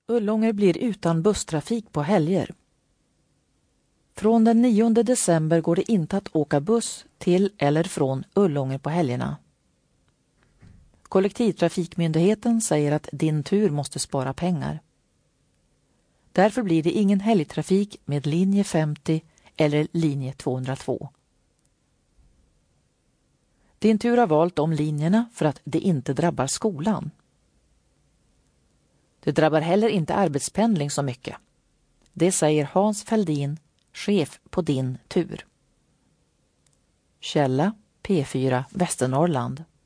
Ullånger blir utan busstrafik på helger. Från den 9 december går det inte att åka buss till eller från Ullånger på helgerna. Kollektivtrafikmyndigheten säger att Din Tur måste spara pengar. Därför blir det ingen helgtrafik med linje 50 eller linje 202. Din Tur har valt de linjerna för att det inte drabbar skolan. Det drabbar heller inte arbetspendling så mycket. Det säger Hans Fälldin, chef på Din Tur. Källa P4 Västernorrland.